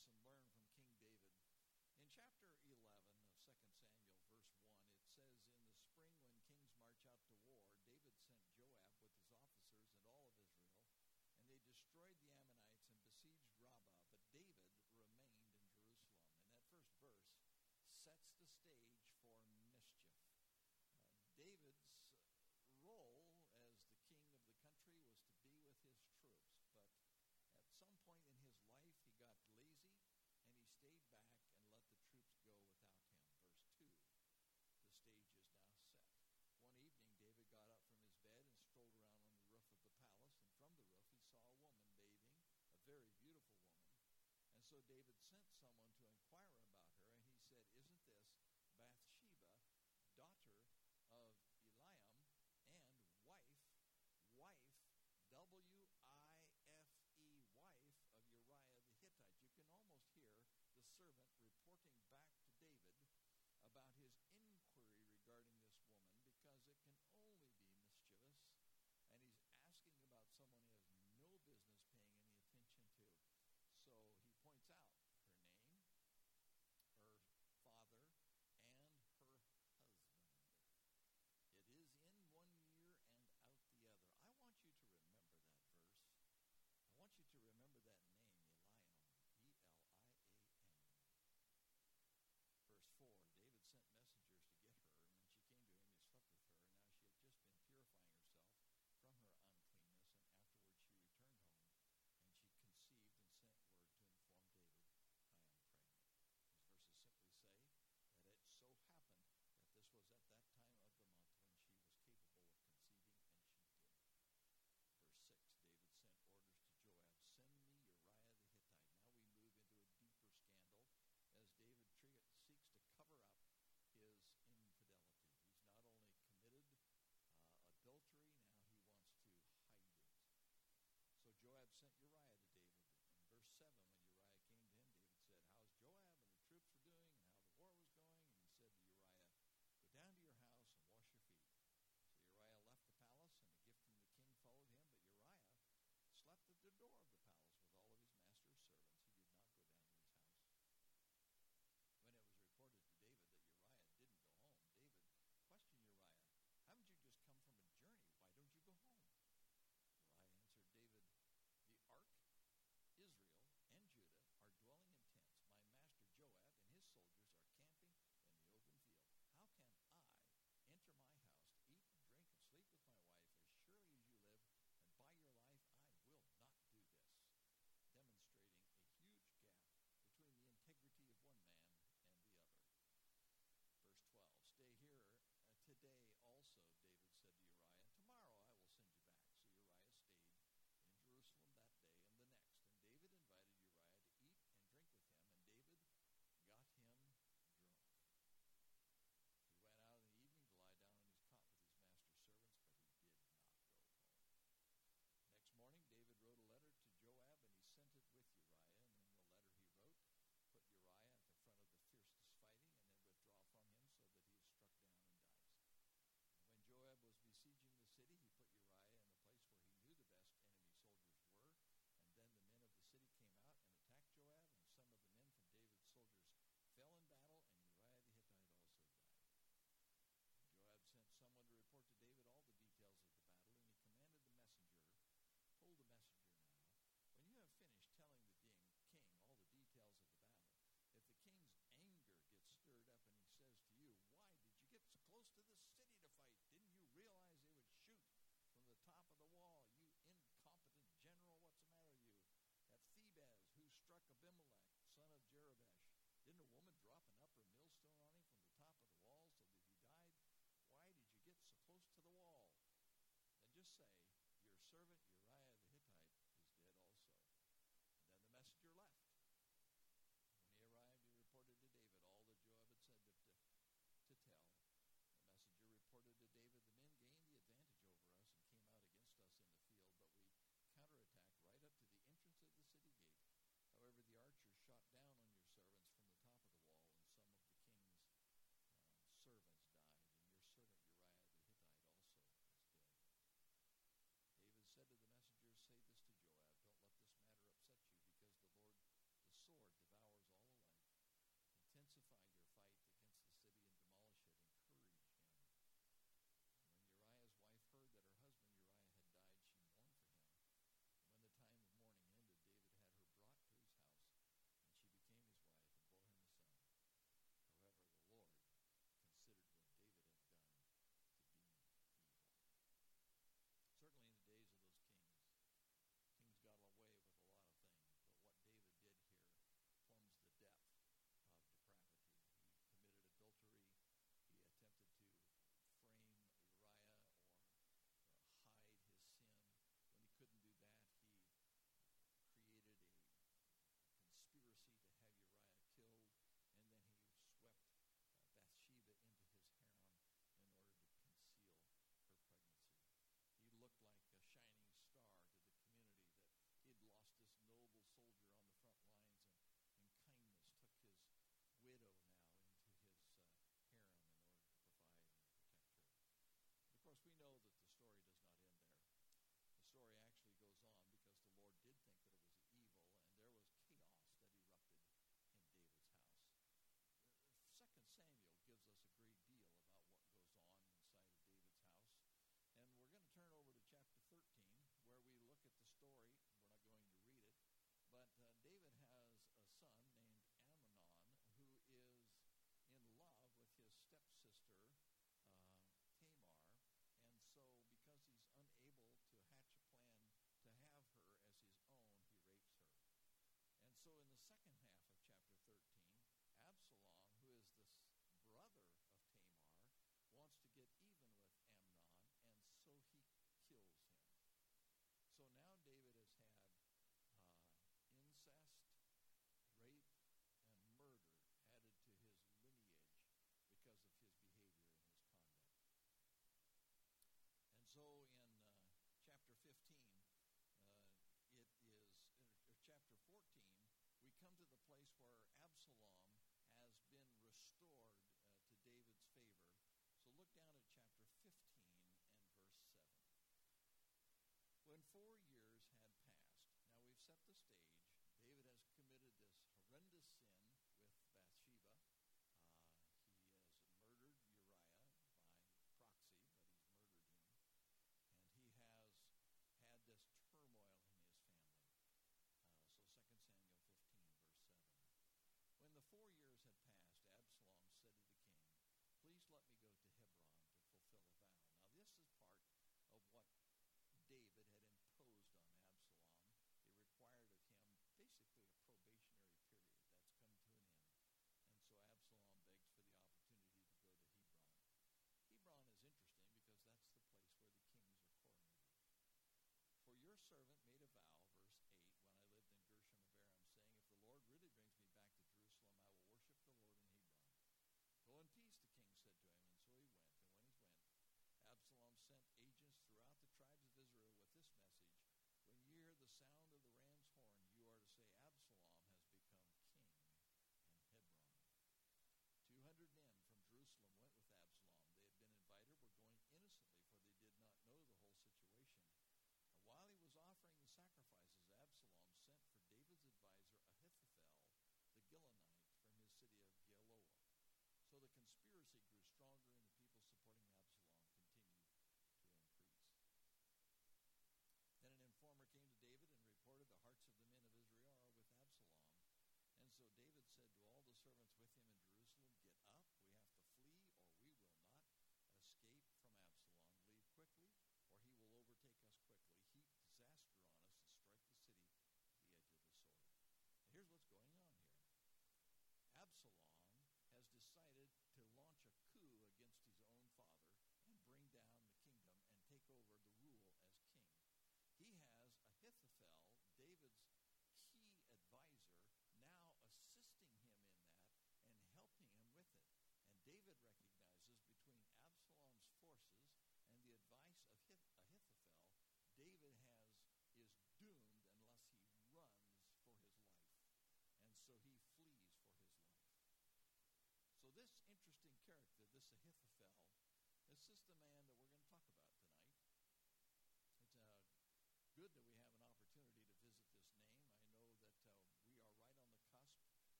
lesson learned from King David. In chapter 11 of 2 Samuel, verse 1, it says, "In the spring when kings march out to war, David sent Joab with his officers and all of Israel, and they destroyed the Ammonites and besieged Rabbah, but David remained in Jerusalem." And that first verse sets the stage for mischief. David's role as the king of the country was to be with his troops, but at some point in his life he got lazy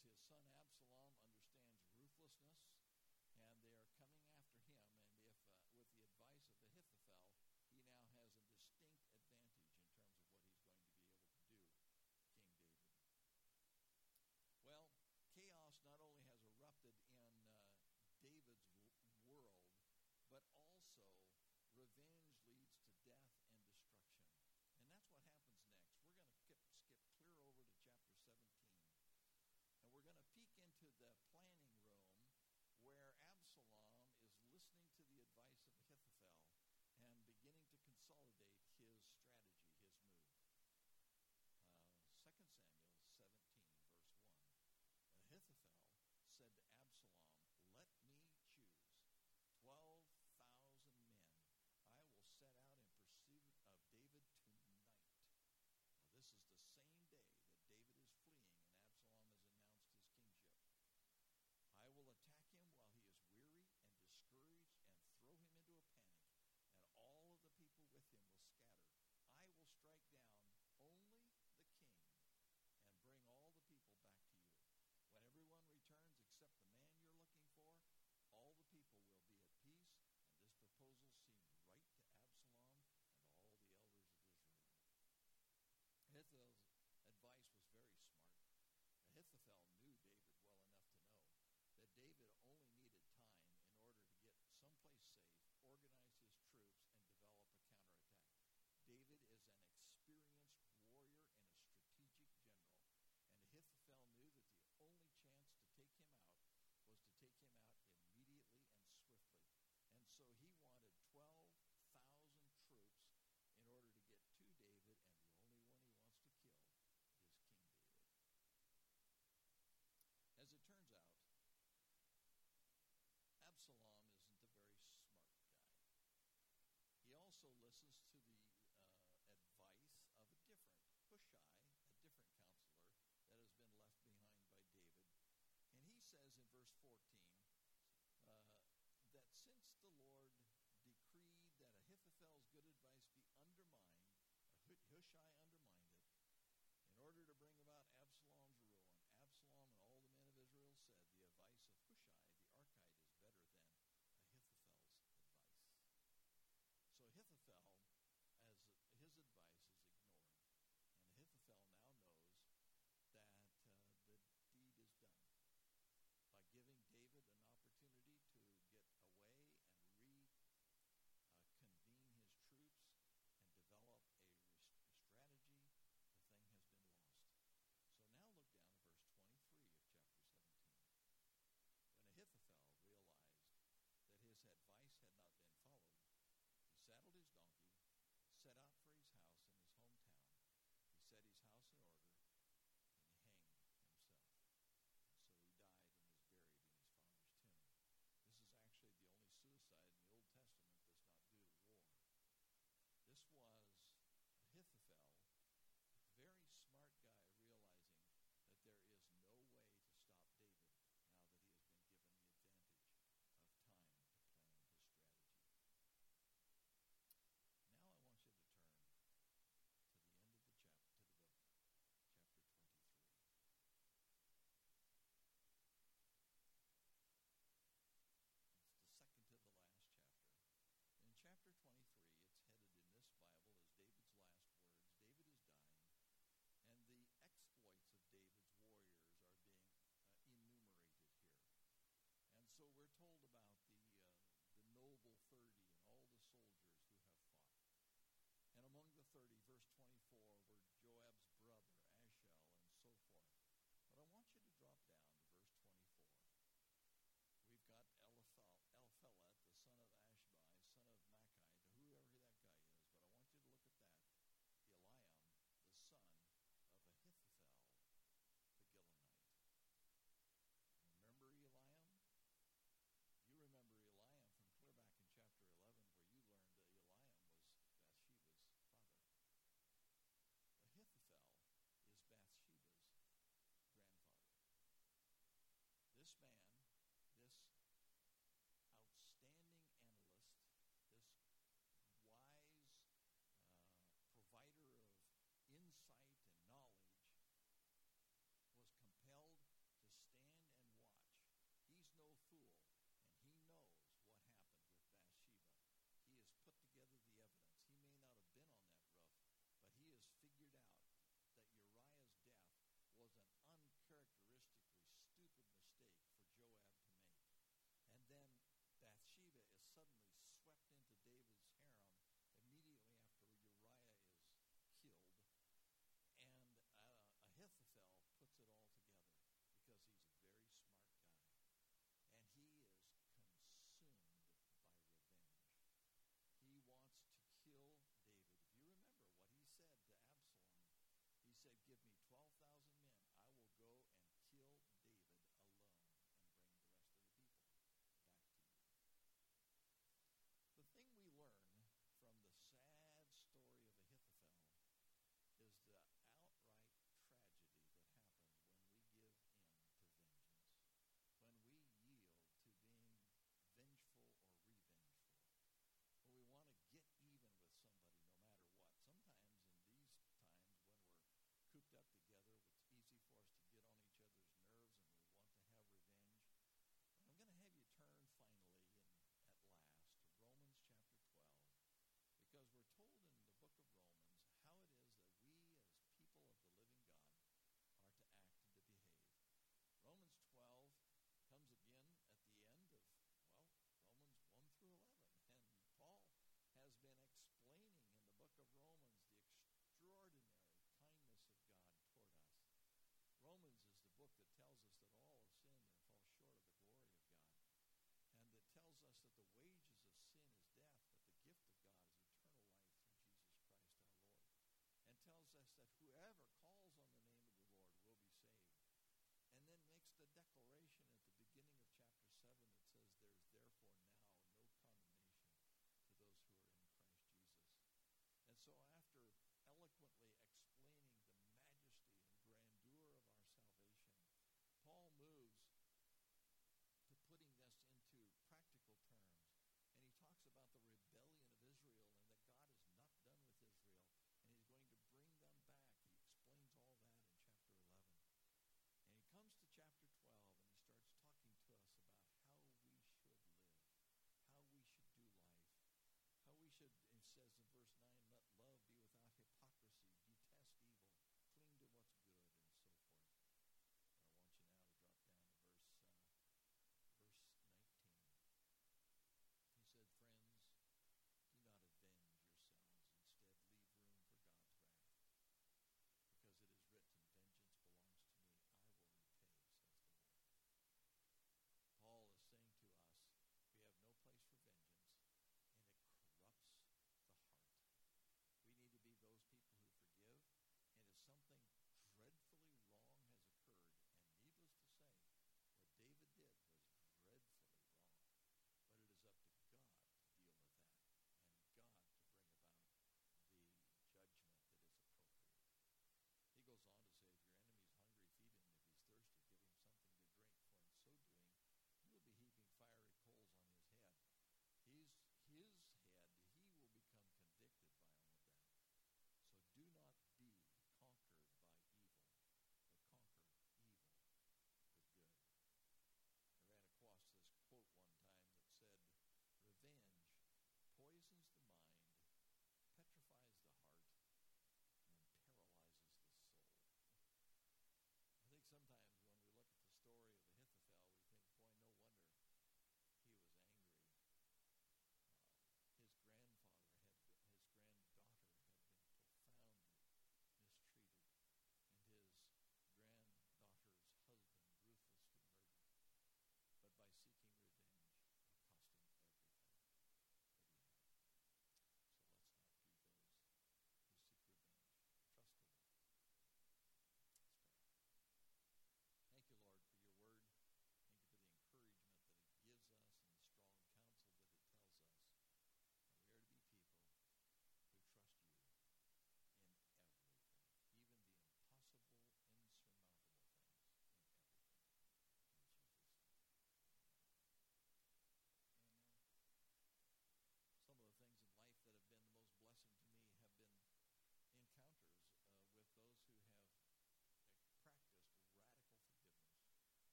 his son Absalom understands ruthlessness, and they are coming after him. And if, with the advice of Ahithophel, he now has a distinct advantage in terms of what he's going to be able to do, King David. Well, chaos not only has erupted in David's world, but also revenge leads to death and destruction. And that's what happens next. We're going to skip clear over to chapter 17. And we're going to peek into the planning room where Absalom is listening to the advice of Ahithophel and beginning to consolidate his strategy, his move. 2 Samuel 17, verse 1. Ahithophel said to Absalom, "Let me choose 12,000 men. I will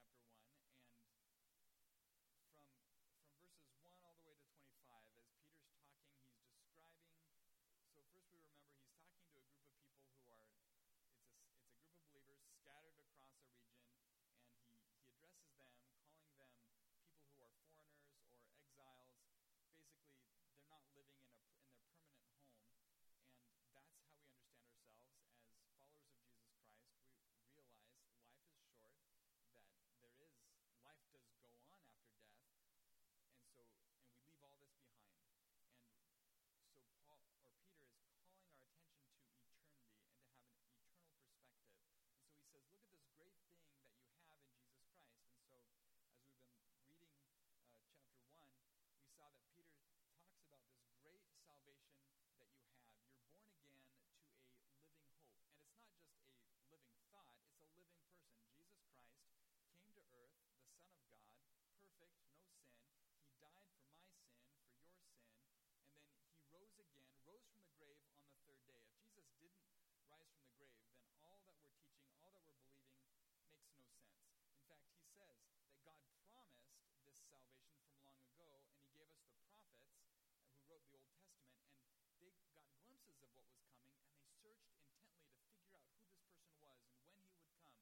chapter 1, and from verses 1 all the way to 25, as Peter's talking, he's describing. So first we remember he's talking to a group of people who are, it's a group of believers scattered across a region, and he addresses them, calling them people who are foreigners or exiles. Basically, they're not living in their permanent home, and that's how we understand ourselves as followers of Jesus Christ. We realize life is short, that life does go on after death, and we leave all this behind. And so Peter is calling our attention to eternity and to have an eternal perspective. And so he says, look at this great thing that you have in Jesus Christ. And so as we've been reading chapter 1, we saw that Peter talks about this great salvation that you have. You're born again to a living hope. And it's not just a living thought, it's a living person. Jesus Christ came to earth, the Son of God, perfect, no sin. He died for my sin, for your sin, and then he rose again, rose from the grave on the third day. If Jesus didn't rise from the grave, then all that we're teaching, all that we're believing makes no sense. In fact, he says that God promised this salvation from long ago, and he gave us the prophets who wrote the Old Testament, and they got glimpses of what was coming, and they searched intently to figure out who this person was and when he would come.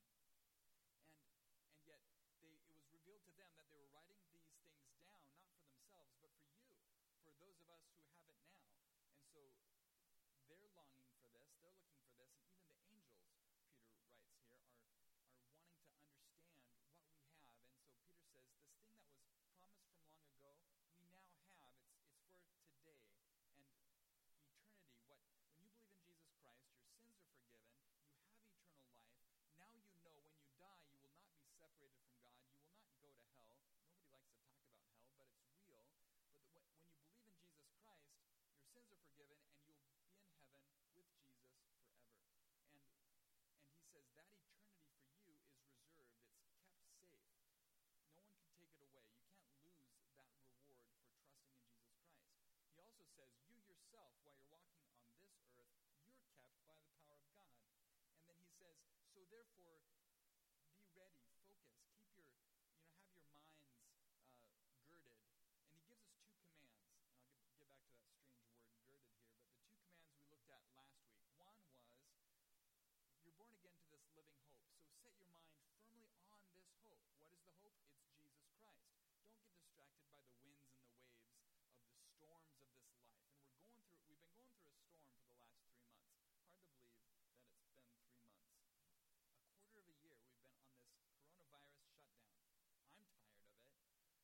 And yet it was revealed to them that they were writing these things down, not for themselves, but for you, for those of us who have it now. And so they're longing for this, they're looking for this, and even the angels, Peter writes here, are wanting to understand what we have. And so Peter says, this thing that was promised from long ago, we now have. It's for today. And eternity, when you believe in Jesus Christ, your sins are forgiven, you have eternal life. Now you know when you die, you will not be separated from God. You will not go to hell. Nobody likes to talk about hell, but it's real. But when you believe in Jesus Christ, your sins are forgiven, and you'll be in heaven with Jesus forever. And he says that eternity for you is reserved. It's kept safe. No one can take it away. You can't lose that reward for trusting in Jesus Christ. He also says you yourself, while you're walking on this earth, you're kept by the power of God. And then he says, so therefore, be ready, focus, have your minds girded. And he gives us two commands. And I'll get back to that strange word, girded, here. But the two commands we looked at last week. One was, you're born again to this living hope. So set your mind firmly on this hope. What is the hope? It's Jesus Christ. Don't get distracted by the winds and the waves of the storms of this life. And we've been going through a storm for the last 3 months. Hard to believe that it's been 3 months. A quarter of a year we've been on this coronavirus shutdown. I'm tired of it.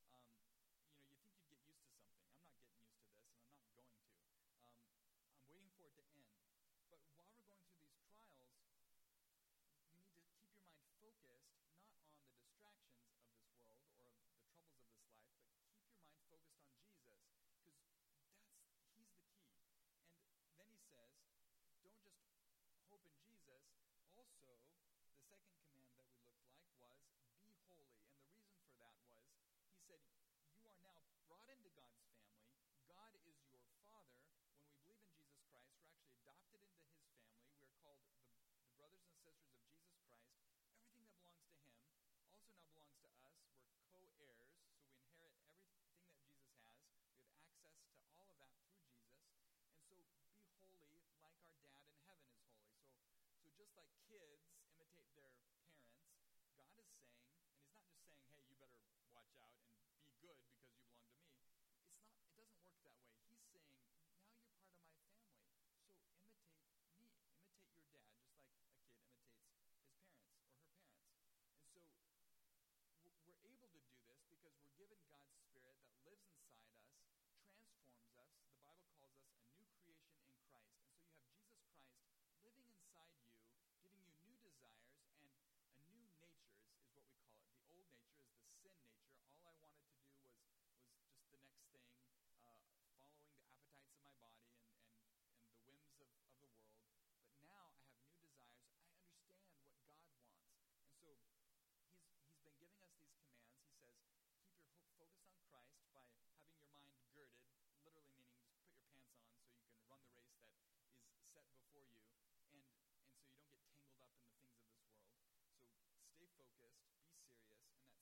You think you'd get used to something. I'm not getting used to this, and I'm not going to. I'm waiting for it to end. But while we're going through these trials, you need to keep your mind focused, not on the distractions of this world or of the troubles of this life, but keep your mind focused on Jesus, because he's the key. And then he says, don't just hope in Jesus. Also, the second command that we looked like was, be holy. And the reason for that was, he said, you are now brought into God's family. God is your Father. When we believe in Jesus Christ, we're actually adopted into his family. We're called the brothers and sisters of Jesus Christ. Everything that belongs to him also now belongs to us. We're co-heirs, so we inherit everything that Jesus has. We have access to all of that through Jesus. And so be holy like our dad in heaven is holy. So just like kids imitate their parents, God is saying, and he's not just saying, hey, you better watch out and be good because you belong to me. It doesn't work that way. He's saying, now you're part of my family. So imitate me. Imitate your dad, just like a kid imitates his parents or her parents. And so we're able to do this because we're given God's Spirit that lives inside us, transforms us. The Bible calls us a new creation in Christ. And so you have Jesus Christ living inside you, giving you new desires, and a new nature is what we call it. The old nature is the sin nature. All I wanted to do was just the next thing, following the appetites of my body and the whims of the world. But now I have new desires. I understand what God wants. And so he's been giving us these commands. He says, keep your hope focused on Christ by having your mind girded, literally meaning just put your pants on so you can run the race that is set before you, and so you don't get tangled up in the things of this world. So stay focused, be serious, and that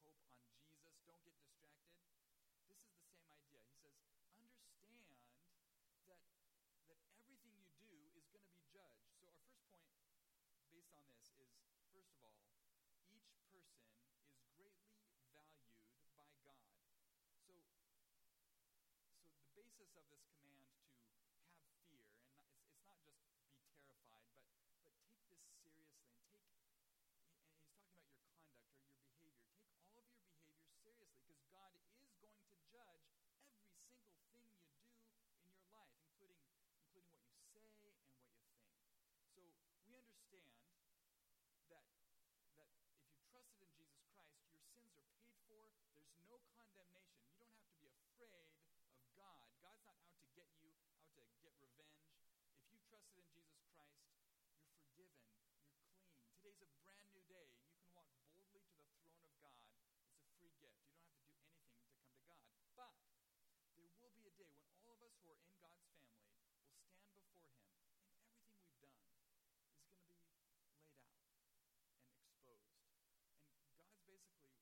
hope on Jesus. Don't get distracted. This is the same idea. He says, understand that everything you do is going to be judged. So our first point based on this is, first of all, each person is greatly valued by God. So the basis of this command to have fear, and it's not just be terrified, but take this seriously, and he's talking about your conduct or your behavior. Take all of your behavior seriously, because God is going to judge every single thing you do in your life, including what you say and what you think. So we understand that if you trusted in Jesus Christ, your sins are paid for. There's no condemnation. You don't have to be afraid of God. God's not out to get you, out to get revenge. If you trusted in Jesus Christ, you're forgiven. You're clean. Today's a brand new day. You can walk boldly to the throne of God. It's a free gift. You don't have to do anything to come to God. But there will be a day when all of us who are in God's family will stand before Him, and everything we've done is going to be laid out and exposed. And God's basically,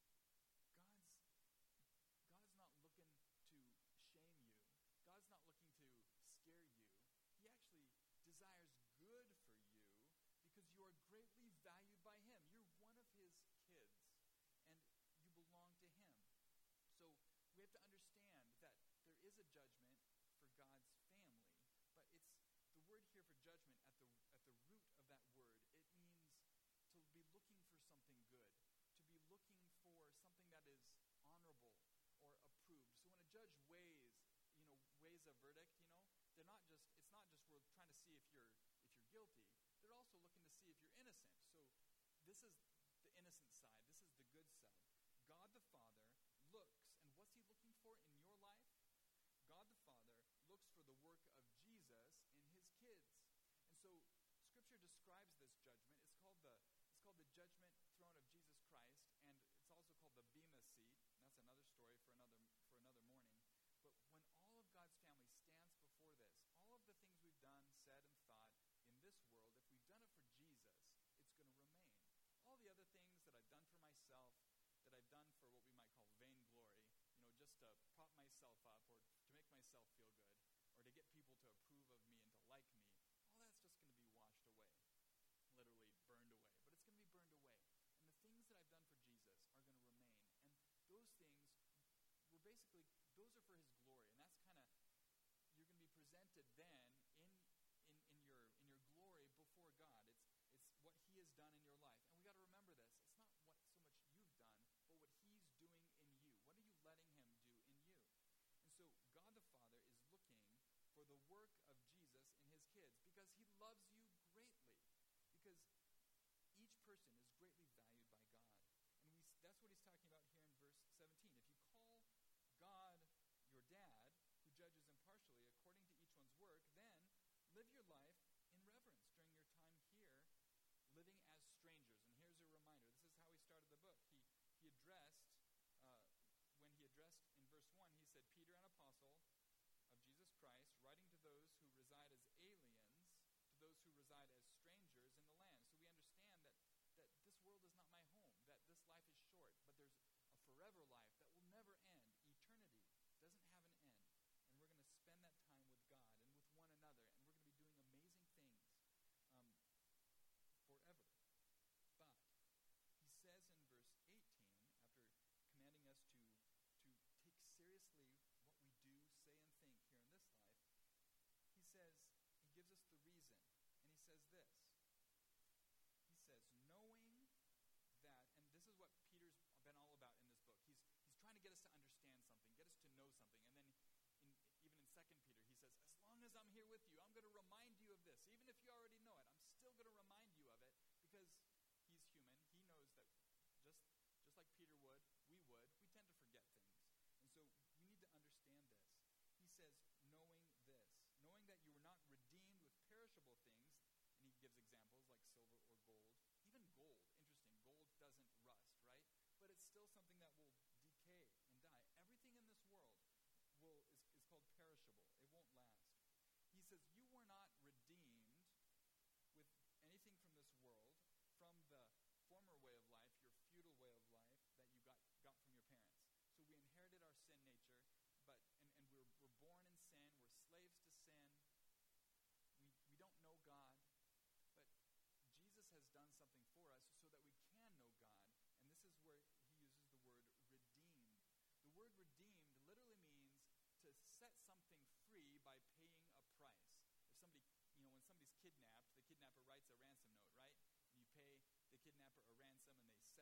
God's not looking to shame you. God's not looking to scare you. He actually desires good for you because you are greatly valued by Him. You're one of His kids, and you belong to Him. So we have to understand that there is a judgment for God's family, but it's the word here for judgment at the root of that word. It means to be looking for something good, to be looking for something that is honorable or approved. So when a judge weighs a verdict, it's not just we're trying to see if you're guilty. They're also looking to see if you're innocent. So this is the innocent side. This is the good side. God the Father looks, and what's He looking for in your life? God the Father looks for the work of Jesus in His kids. And so Scripture describes this judgment. It's called the judgment throne of Jesus Christ, and it's also called the Bema seat. And that's another story for another morning. But when all of God's family stands before this, all of the things we've done, said, and thought in this world, if we've done it for Jesus, it's going to remain. All the other things that I've done for myself, that I've done for what we might call vainglory, just to prop myself up or to make myself feel good, or to get people to approve of me and to like me, all that's just going to be washed away, literally burned away. But it's going to be burned away. And the things that I've done for Jesus are going to remain. And those things were basically, those are for His glory. And that's kind of, you're going to be presented then in your glory before God. It's what He has done in your life. And we got to remember this. It's not what so much you've done, but what He's doing in you. What are you letting Him do in you? And so God the Father is looking for the work of Jesus in His kids because He loves you greatly. Because each person is greatly valued by God. And that's what He's talking about here in verse 17. If you call God your dad, who judges impartially according to each one's work, then live your life in reverence during your time here, living as strangers. And here's a reminder. This is how he started the book. He addressed, when he addressed in verse 1, he said, Peter, an apostle of Jesus Christ, writing to those who reside as aliens, to those who reside as strangers in the land. So we understand that this world is not my home, that this life is short, but there's a forever life that will never end. Eternity doesn't have an end. And we're going to spend that time with God and with one another, and we're going to be doing amazing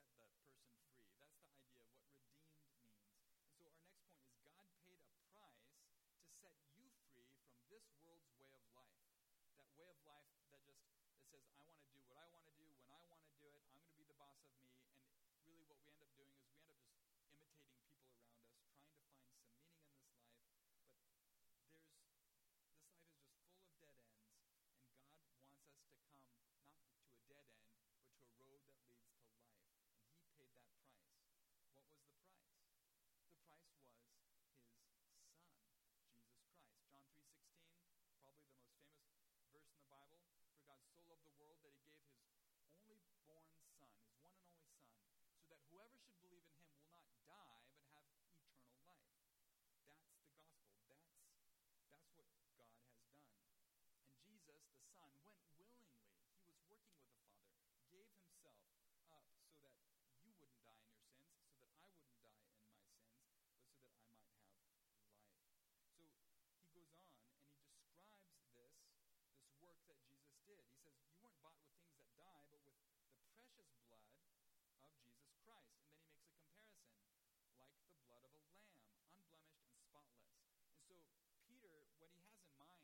set the person free. That's the idea of what redeemed means. And so our next point is God paid a price to set you free from this world's way of life. That way of life that says, I want to do what I want to do when I want to do it. I'm going to be the boss of me. And really what we end up doing is we end up just imitating people around us, trying to find some meaning in this life. But this life is just full of dead ends. And God wants us to come not to a dead end, but to a road that leads to life. And he paid that price. What was the price? The price was his son, Jesus Christ. John 3:16, probably the most famous verse in the Bible. For God so loved the world that he gave his only born son, his one and only son, so that whoever should believe in him will not die but have eternal life. That's the gospel. That's what God has done. And Jesus, the Son, went willingly. He was working with the Father, gave himself up so that you wouldn't die in your sins, so that I wouldn't die in my sins, but so that I might have life. So he goes on and he describes this work that Jesus did. He says, you weren't bought with things that die, but with the precious blood of Jesus Christ. And then he makes a comparison, like the blood of a lamb, unblemished and spotless. And so Peter, what he has in mind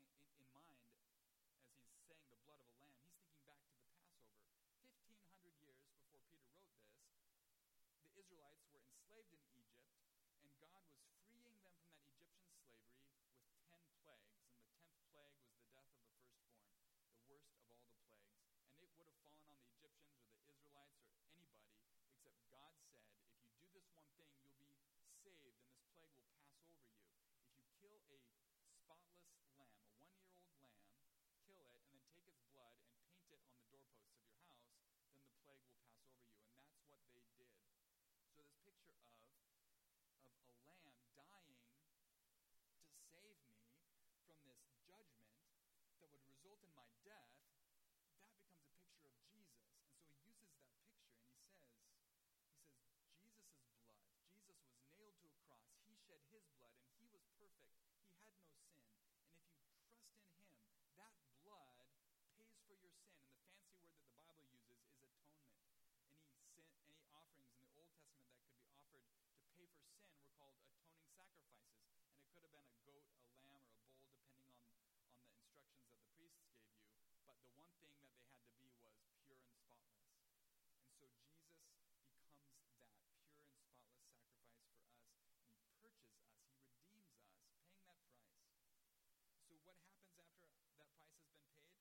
as he's saying the blood of a lamb, he's thinking back to the Passover. 1,500 years before Peter wrote this, the Israelites were enslaved in Egypt, and God was freeing them from that Egyptian slavery with 10 plagues. And the 10th plague was the death of the firstborn, the worst of all the plagues. And it would have fallen on the Egyptians or the Israelites or anybody, except God said, if you do this one thing, you'll be saved, and this plague will pass over you. If you kill a spotless lamb, a 1-year-old lamb, kill it, and then take its blood and paint it on the doorposts of your house, then the plague will pass over you. And that's what they did. So this picture of a lamb dying to save me from this judgment that would result in my death, that becomes a picture of Jesus. And so he uses that picture and he says, Jesus' blood. Jesus was nailed to a cross. He shed his blood and he was perfect. He had no sin. And if you trust in him, that blood pays for your sin. And the fancy word that the Bible uses is atonement. Any offerings in the Old Testament that could be offered to pay for sin were called atoning sacrifices. And it could have been a goat, a lamb, or a bull, depending on the instructions that the priests gave you. But the one thing that they had to be was pure and spotless. And so Jesus becomes that pure and spotless sacrifice for us. And he purchases us. He redeems us, paying that price. So what happens after that price has been paid?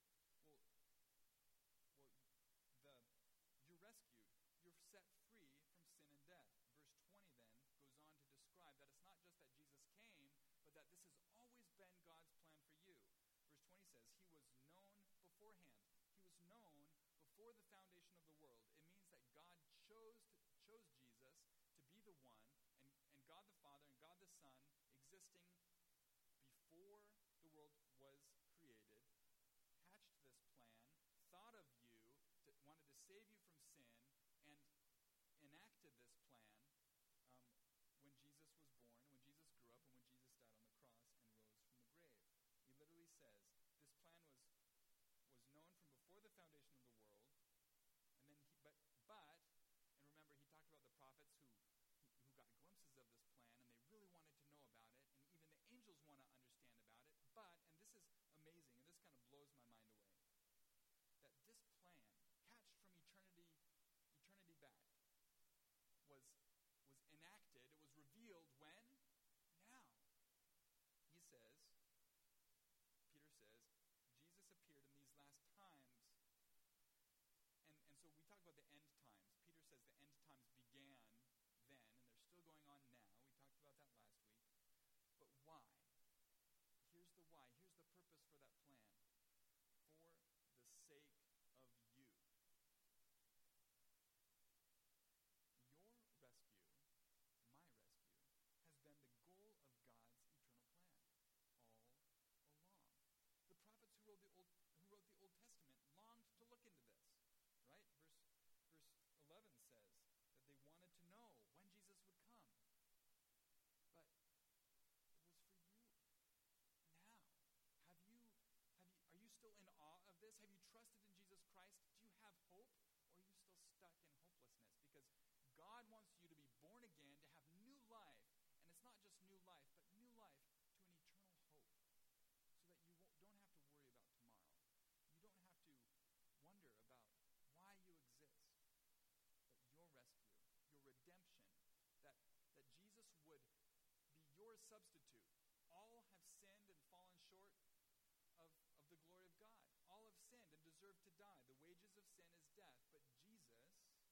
You're rescued. You're set free from sin and death. Verse 20 then goes on to describe that it's not just that Jesus came, but that this has always been God's plan for you. Verse 20 says, he was known beforehand. He was known before the foundation of the world. It means that God chose Jesus to be the one, and God the Father and God the Son existing before the world was created, hatched this plan, thought of you, wanted to save you from sin, and enacted this plan when Jesus was born, when Jesus grew up, and when Jesus died on the cross and rose from the grave. He literally says this plan was known from before the foundation of the world, and then and remember he talked about the prophets who got glimpses of this plan, and they really wanted to know about it, and even the angels want to understand about it. But, and this is amazing, and this kind of blows my mind away, that this plan, hatched from eternity back, was enacted, it was revealed when? Now. Peter says, Jesus appeared in these last times. And so we talk about the end times. Peter says the end times began then, and they're still going on now. We talked about that last week. But why? Here's the why. Here's the purpose for that plan. For the sake of you. Your rescue, my rescue, has been the goal of God's eternal plan all along. The prophets who wrote the Old Testament longed to look into this, right? Verse 11 says that they wanted to know when Jesus would come. But it was for you now. Are you still in awe of this? Have you trusted in Jesus Christ? Do you have hope? Or are you still stuck in hopelessness? Because God wants you to be born again, to have new life. And it's not just new life, but new life to an eternal hope. So that you don't have to worry about tomorrow. You don't have to wonder about why you exist. But your rescue, your redemption, that Jesus would be your substitute. All have sinned and fallen short of the glory of God. All have sinned and deserve to die. The wages of sin is death, but Jesus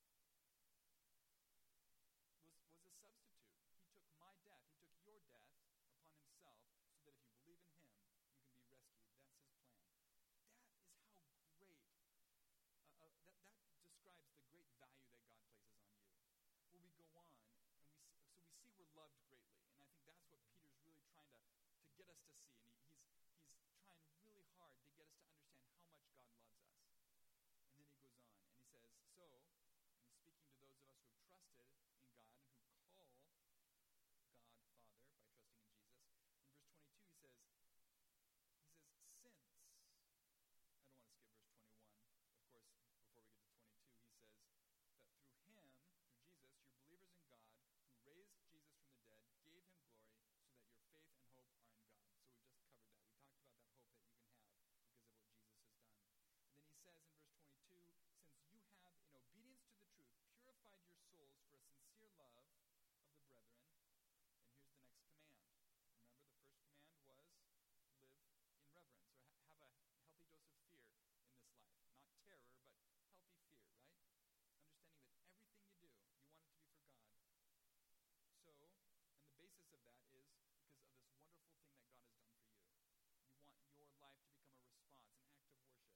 was a substitute. He took my death, he took your death upon himself, so that if you believe in him, you can be rescued. That's his plan. That is how great, that describes the great value that God places on you. Well, we go on, and we see we're loved greatly, and I think that's what Peter's really trying to get us to see, and he's trying really hard to get us to understand how much God loves us. And then he goes on, and he says, so, and he's speaking to those of us who have trusted in God and who call God Father by trusting in Jesus. In verse 22, he says, since, I don't want to skip verse 21, of course, before we get to 22, he says that through him, through Jesus, you're believers in God, who raised Jesus from the dead, gave him glory, so that your faith and hope are in God. So we've just covered that. We talked about that hope that you can have because of what Jesus has done. And then he says in verse 22, since you have, in obedience to the truth, purified your souls for a sincere love of the brethren. And here's the next command. Remember, the first command was live in reverence, or have a healthy dose of fear in this life. Not terror, but healthy fear, right? Understanding that everything you do, you want it to be for God. So, and the basis of that is because of this wonderful thing that God has done for you. You want your life to become a response, an act of worship.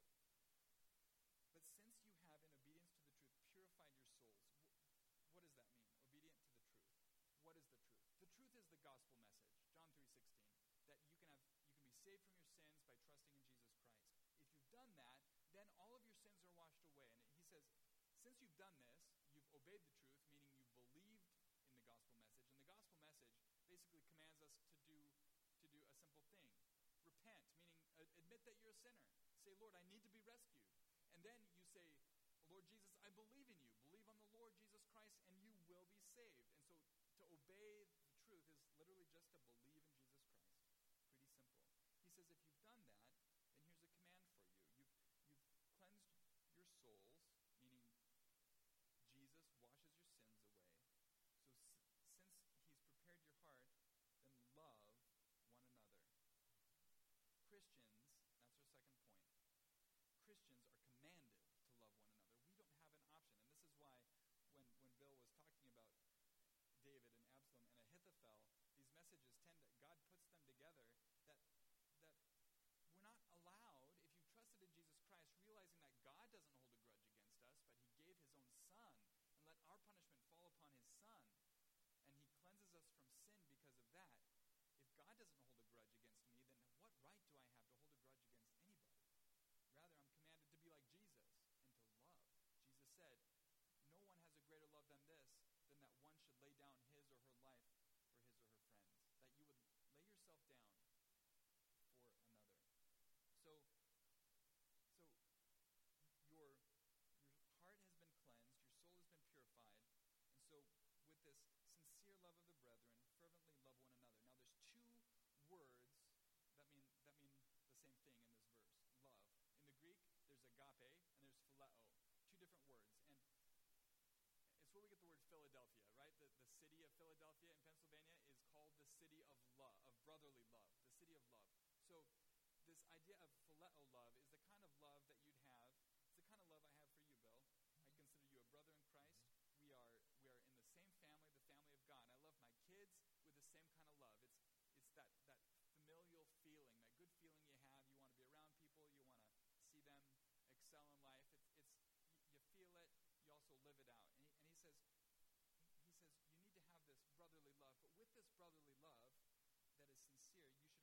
But since you have, in obedience to the truth, purified your souls, what does that mean? Obedient to the truth. What is the truth? The truth is the gospel message, John 3:16, that you can be saved from your sins by trusting in Jesus Christ. If you've done that, then all of your sins are washed away. And he says, since you've done this, you've obeyed the truth, meaning you've believed in the gospel message. And the gospel message basically commands us to do a simple thing. Repent, meaning admit that you're a sinner. Say, Lord, I need to be rescued. And then you say, Lord Jesus, I believe in you. Believe on the Lord Jesus Christ and you will be saved. And so to obey the truth is literally just to believe in Jesus Christ. Pretty simple. He says if you've done that, then here's a command for you. You've cleansed your souls, meaning Jesus washes your sins away. So since he's prepared your heart, then love one another. Christians, that's our second point. Christians are commanded to love one another. We don't have an option. And this is why when Bill was talking about David and Absalom and Ahithophel, these messages God puts them together that we're not allowed, if you've trusted in Jesus Christ, realizing that God doesn't hold a grudge against us, but he gave his own son and let our punishment fall upon his son. And he cleanses us from sin because of that. If God doesn't hold a grudge against me, then what right do I have to hold a grudge against anybody? Rather, I'm commanded to be like Jesus and to love. Jesus said, no one has a greater love than this, than that one should lay down his or her life for his or her friends. That you would lay yourself down for another. So your heart has been cleansed, your soul has been purified, and so with this sincere love of the brethren, fervently love one another. Now there's two words that mean the same thing in this verse, love. In the Greek, there's agape and there's phileo, two different words. And it's where we get the word Philadelphia, right? The city of Philadelphia in Pennsylvania is called the city of love, of brotherly love, the city of love. So this idea of phileo love is the kind of love that you'd have. It's the kind of love I have for you, Bill. I consider you a brother in Christ. We are in the same family, the family of God. I love my kids with the same kind of love. It's that familial feeling, that good feeling you have. You want to be around people. You want to see them excel in life. You feel it. You also live it out. And he says you need to have this brotherly love. But with this brotherly love that is sincere, you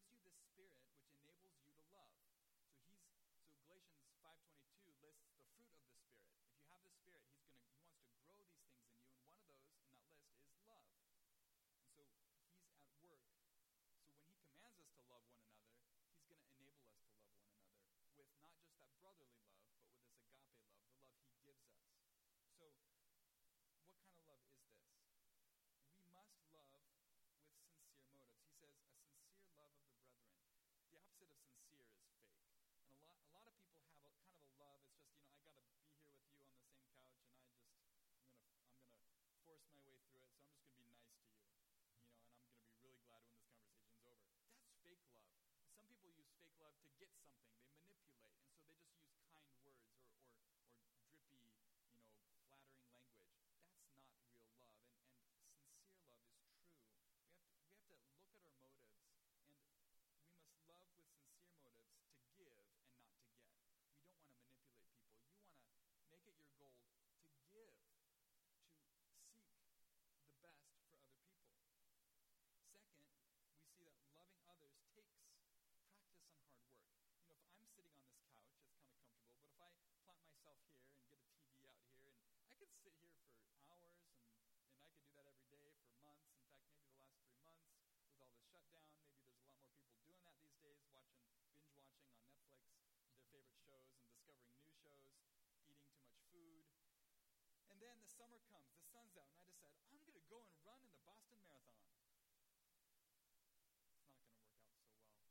gives you this spirit which enables you to love. So Galatians 5:22 lists the fruit of the Spirit. If you have the Spirit, he wants to grow these things in you, and one of those in that list is love. And so he's at work. So when he commands us to love one another, he's going to enable us to love one another with not just that brotherly love, but with this agape love, the love he gives us. So what kind of love is this? We must love with sincere motives. He says, a sincere love of the brethren. The opposite of sincere is fake. And a lot of people have a kind of a love. It's just, I got to be here with you on the same couch, and I'm gonna force my way through it. So I'm just gonna be nice to you, and I'm gonna be really glad when this conversation's over. That's fake love. Some people use fake love to get something. They manipulate, and so they just use kind words or drippy, flattering language. That's not real love. And sincere love is true. We have to look at our motives, and we must love with sincere motives to give and not to get. We don't want to manipulate people. You want to make it your goal to give, to seek the best for other people. Second, we see that loving others takes practice on hard work. If I'm sitting on this couch, it's kind of comfortable, but if I plant myself here and get a TV out here, and I could sit here for hours, and I could do that every day for months. In fact, maybe the last 3 months with all the shutdown, maybe there's a lot more people doing that these days, binge watching on Netflix their favorite shows and discovering new shows, eating too much food. And then the summer comes, the sun's out, and I decide, I'm going to go and run in the Boston Marathon. It's not going to work out so well.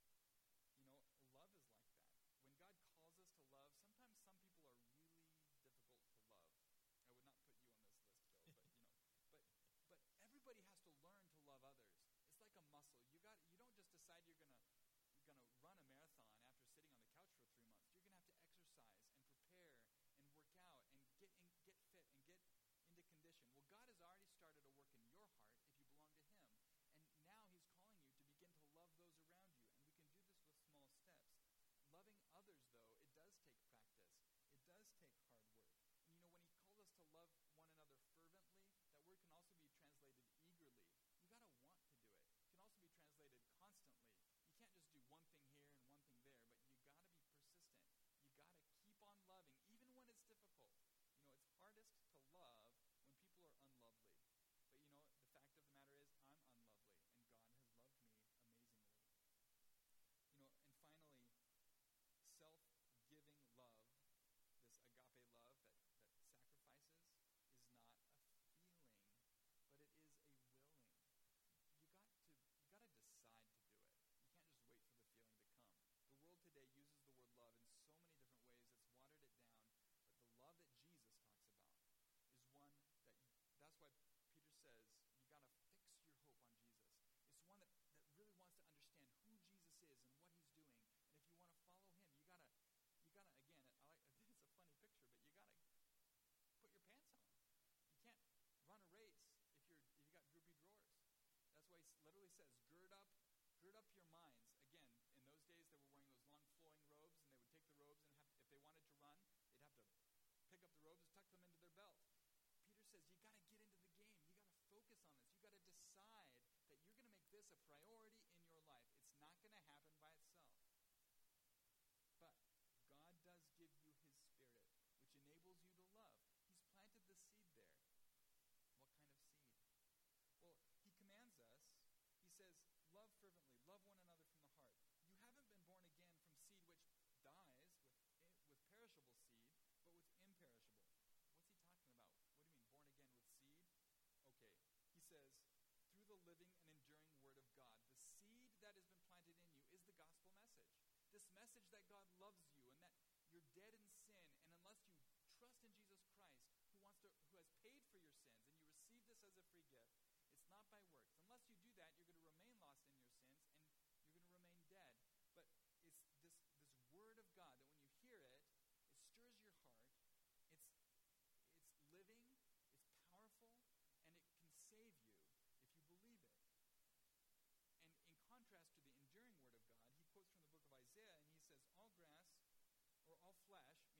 Love is like that. When God calls us to love, sometimes some people are really difficult to love. I would not put you on this list, Joe, but everybody has to learn to love others. It's like a muscle. You don't just decide you're gonna run a marathon after sitting on the couch for 3 months. You're gonna have to exercise and prepare and work out and get fit and get into condition. Well, God has already started a work in your heart if you belong to him. And now he's calling you to begin to love those around you. And we can do this with small steps. Loving others, though, it does take practice. It does take hard work. And when he calls us to love one another fervently, that word can also be translated eagerly. You got to want to do it. It can also be translated constantly. You can't just do one thing here and one thing there, but you got to be persistent. You got to keep on loving, even when it's difficult. It's hardest to love when people are unlovely. But the fact of the matter is, I'm unlovely, and God has loved me amazingly. And finally, self-giving love, this agape love that sacrifices, is not a feeling, but it is a willing. You got to decide to do it. You can't just wait for the feeling to come. The world today uses the word love in so many different ways. It's watered it down. But the love that Jesus talks about is one that's why Peter says you got to fix your hope on Jesus. It's one that really wants to understand who Jesus is and what he's doing. And if you want to follow him, you gotta again, it's a funny picture, but you gotta put your pants on. You can't run a race if you got droopy drawers. That's why he literally says, gird up your minds. Again, in those days they were wearing those long flowing robes, and they would take the robes and if they wanted to run, they'd have to pick up the robes and tuck them into their belt. Peter says you got to get into the game. You got to focus on this. You got to decide that you're going to make this a priority in your life. It's not going to happen by itself. But God does give you his Spirit, which enables you to love. He's planted the seed there. What kind of seed? Well, he commands us. He says, love fervently, love one another from the heart. You haven't been born again from seed which dies with perishable seed, but with imperishable. What's he talking about? What do you mean, born again with seed? Okay, he says, through the living and enduring word of God. The seed that has been planted in you is the gospel message. This message that God loves you and that you're dead in sin, and unless you trust in Jesus Christ, who has paid for your sins, and you receive this as a free gift, it's not by works. Unless you do that, you're going to remain lost in your sins, and you're going to remain dead. But it's this word of God that when you hear it, it stirs your heart. It's living, it's powerful, and it can save you if you believe it. And in contrast to the enduring word of God, he quotes from the book of Isaiah, and he says, all grass, or all flesh,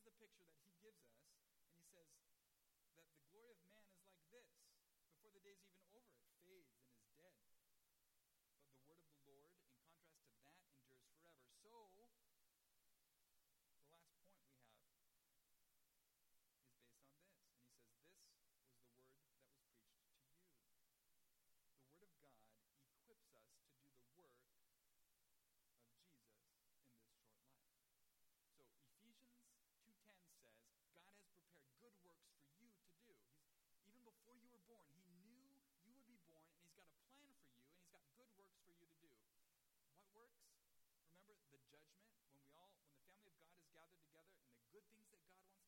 the picture that he gives us, and he says that the glory of man is like this. Before the day's even over, it fades and is dead. But the word of the Lord, in contrast to that, endures forever. So, the last point we have is based on this. And he says, this was the word that was preached to you. The word of God equips us to do the work of Jesus in this short life. So Ephesians 2:10 says, God has prepared good works for you to do. Even before you were born, he knew you would be born, and he's got a plan for you, and he's got good works for you to do. What works? Remember the judgment, when the family of God is gathered together, and the good things that God wants